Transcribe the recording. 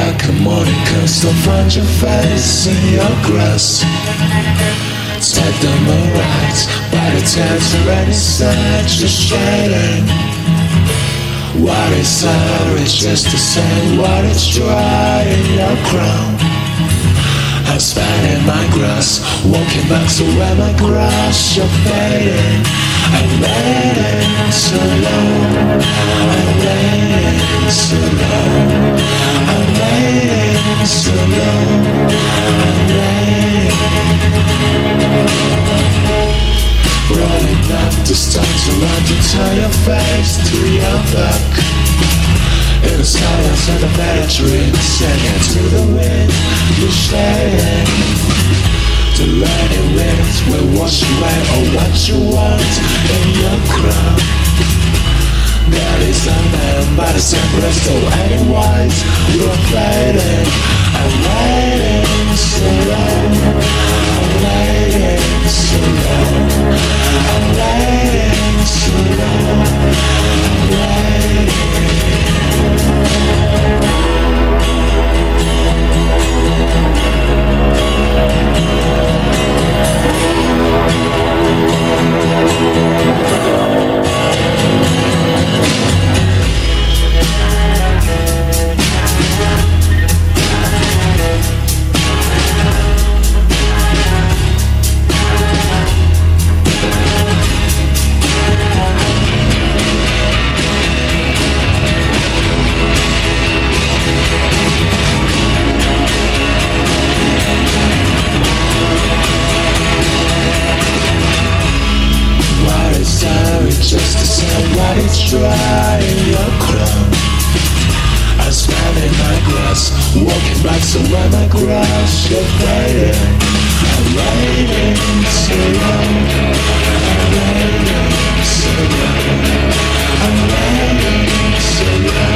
like a morning comes to find your face in your grass. Take them alright, by the time to ready side, just shading. What is out, it's just the same, what is dry in your crown. I'm spanning my grass, walking back to where my grass, you're fading. I'm waiting so long, I'm waiting so long, I'm waiting so long, I'm waiting. Rolling up the stones around you, turn your face to your back. In the silence of the bedroom, singing to the wind, you're staying. The raining winds will wash away all what you want in your crown. There is a man by the same breast, so otherwise you're fading. I'm waiting so long, I'm waiting so long, I'm waiting so long, I'm waiting. Just to say what it's dry in your crown. I'm smelling my grass, walking back to where my grass, you're waiting. I'm waiting so long, I'm waiting so long, I'm waiting so long.